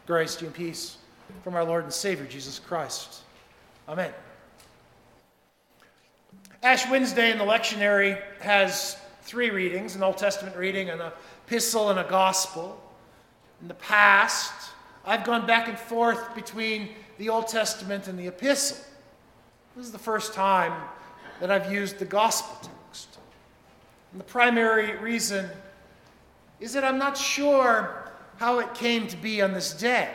Grace to you and peace from our Lord and Savior, Jesus Christ. Amen. Ash Wednesday in the lectionary has three readings, an Old Testament reading, an epistle, and a gospel. In the past, I've gone back and forth between the Old Testament and the epistle. This is the first time that I've used the gospel text. And the primary reason is that I'm not sure how it came to be on this day,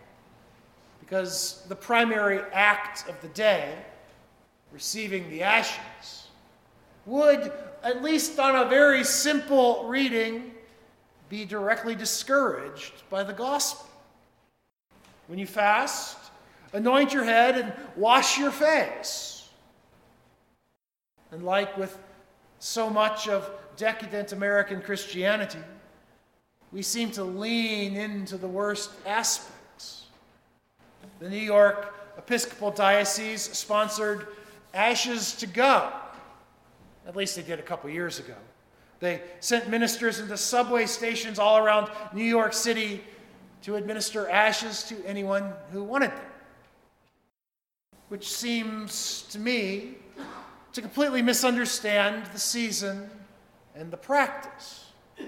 because the primary act of the day, receiving the ashes, would, at least on a very simple reading, be directly discouraged by the gospel. When you fast, anoint your head and wash your face. And like with so much of decadent American Christianity, we seem to lean into the worst aspects. The New York Episcopal Diocese sponsored Ashes to Go. At least they did a couple years ago. They sent ministers into subway stations all around New York City to administer ashes to anyone who wanted them. Which seems to me to completely misunderstand the season and the practice.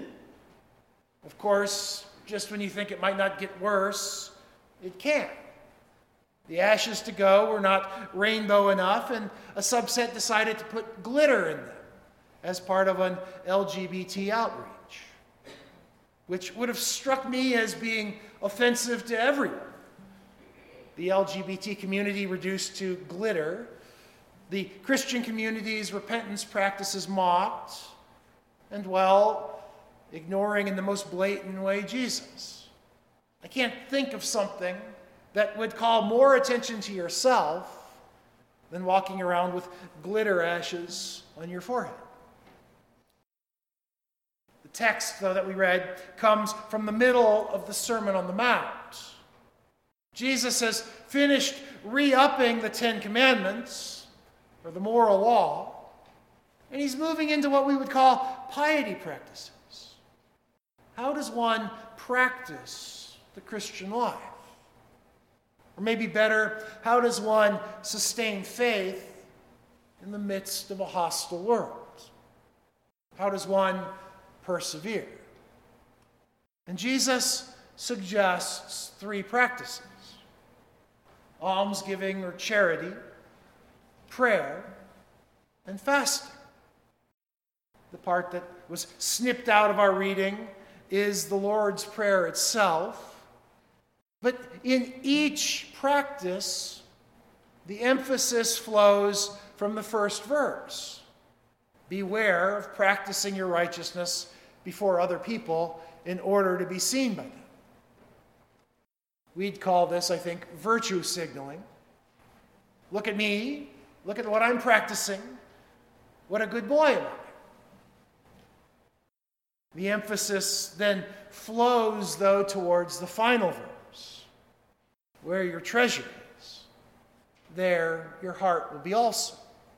Of course, just when you think it might not get worse, it can. The Ashes to Go were not rainbow enough, and a subset decided to put glitter in them as part of an LGBT outreach, which would have struck me as being offensive to everyone. The LGBT community reduced to glitter, the Christian community's repentance practices mocked, and, well, ignoring in the most blatant way Jesus. I can't think of something that would call more attention to yourself than walking around with glitter ashes on your forehead. The text, though, that we read comes from the middle of the Sermon on the Mount. Jesus has finished re-upping the Ten Commandments, or the moral law, and he's moving into what we would call piety practices. How does one practice the Christian life? Or maybe better, how does one sustain faith in the midst of a hostile world? How does one persevere? And Jesus suggests three practices: almsgiving or charity, prayer, and fasting. The part that was snipped out of our reading is the Lord's Prayer itself. But in each practice, the emphasis flows from the first verse. Beware of practicing your righteousness before other people in order to be seen by them. We'd call this, I think, virtue signaling. Look at me. Look at what I'm practicing. What a good boy am I. The emphasis then flows, though, towards the final verse. Where your treasure is, there your heart will be also.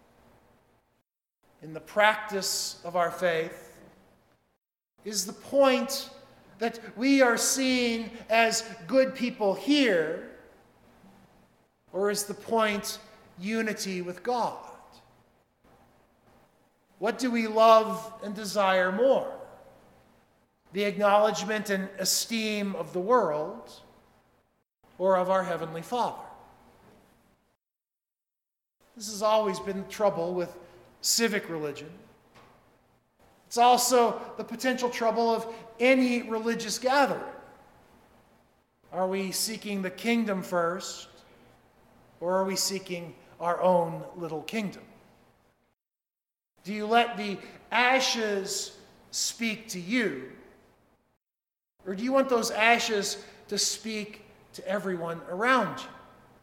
In the practice of our faith is the point that we are seen as good people here, or is the point unity with God? What do we love and desire more? The acknowledgement and esteem of the world, or of our Heavenly Father? This has always been the trouble with civic religion. It's also the potential trouble of any religious gathering. Are we seeking the kingdom first, or are we seeking our own little kingdom? Do you let the ashes speak to you, or do you want those ashes to speak to everyone around you?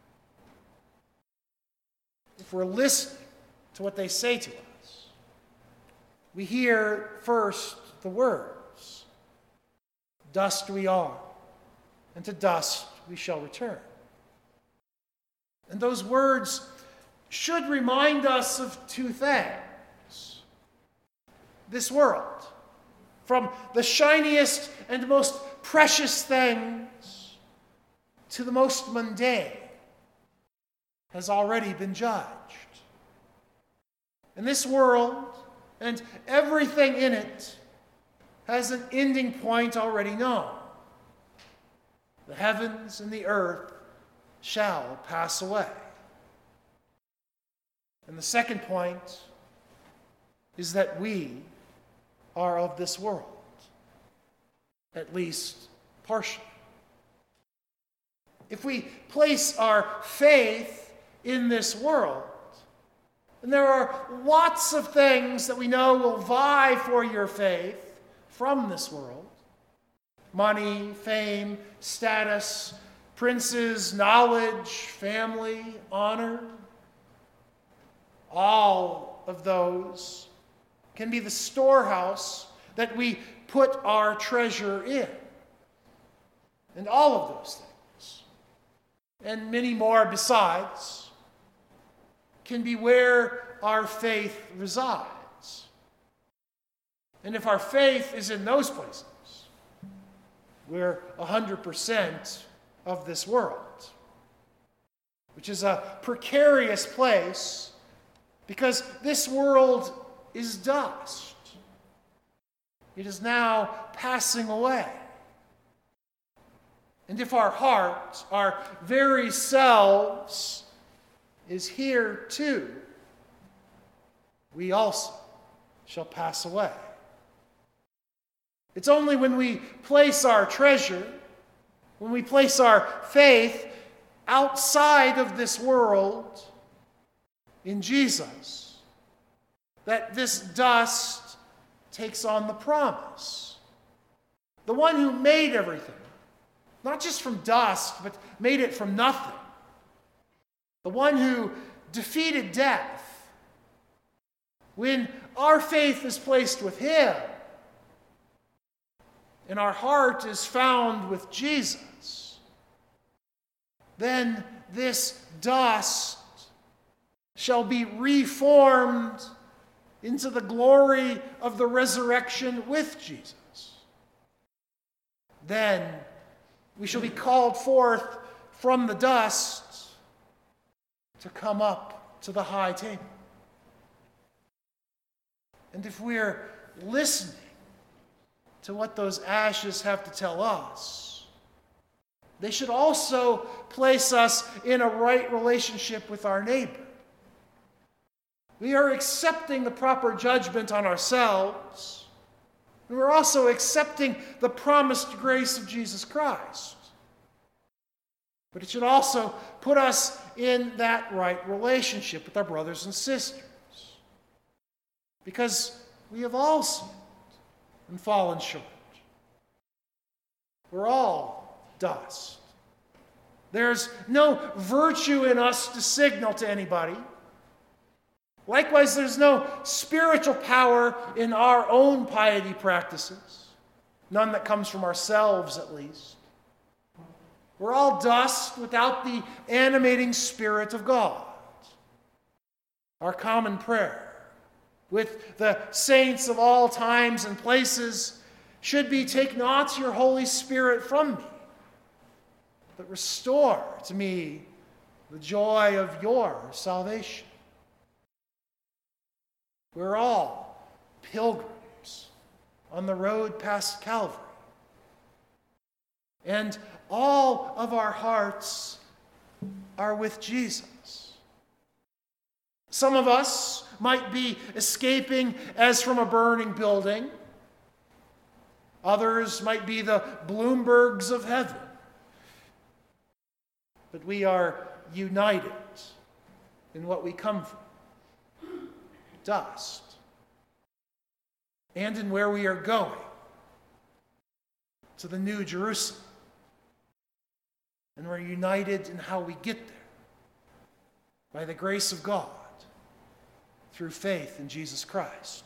If we're listening to what they say to us, we hear first the words, "Dust we are, and to dust we shall return." And those words should remind us of two things. This world, from the shiniest and most precious things to the most mundane has already been judged. And this world and everything in it has an ending point already known. The heavens and the earth shall pass away. And the second point is that we are of this world, at least partially. If we place our faith in this world, and there are lots of things that we know will vie for your faith from this world: money, fame, status, princes, knowledge, family, honor. All of those can be the storehouse that we put our treasure in. And all of those things, and many more besides, can be where our faith resides. And if our faith is in those places, we're 100% of this world, which is a precarious place because this world is dust. It is now passing away. And if our heart, our very selves, is here too, we also shall pass away. It's only when we place our treasure, when we place our faith outside of this world in Jesus, that this dust takes on the promise. The one who made everything, not just from dust, but made it from nothing. The one who defeated death. When our faith is placed with him, and our heart is found with Jesus, then this dust shall be reformed into the glory of the resurrection with Jesus. Then we shall be called forth from the dust to come up to the high table. And if we're listening to what those ashes have to tell us, they should also place us in a right relationship with our neighbor. We are accepting the proper judgment on ourselves, and we're also accepting the promised grace of Jesus Christ. But it should also put us in that right relationship with our brothers and sisters, because we have all sinned and fallen short. We're all dust. There's no virtue in us to signal to anybody. Likewise, there's no spiritual power in our own piety practices, none that comes from ourselves at least. We're all dust without the animating Spirit of God. Our common prayer with the saints of all times and places should be, "Take not your Holy Spirit from me, but restore to me the joy of your salvation." We're all pilgrims on the road past Calvary. And all of our hearts are with Jesus. Some of us might be escaping as from a burning building. Others might be the Bloombergs of heaven. But we are united in what we come from, dust, and in where we are going, to the New Jerusalem. And we're united in how we get there, by the grace of God, through faith in Jesus Christ.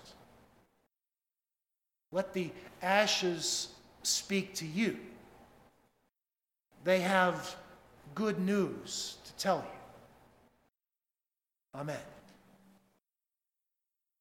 Let the ashes speak to you. They have good news to tell you. Amen.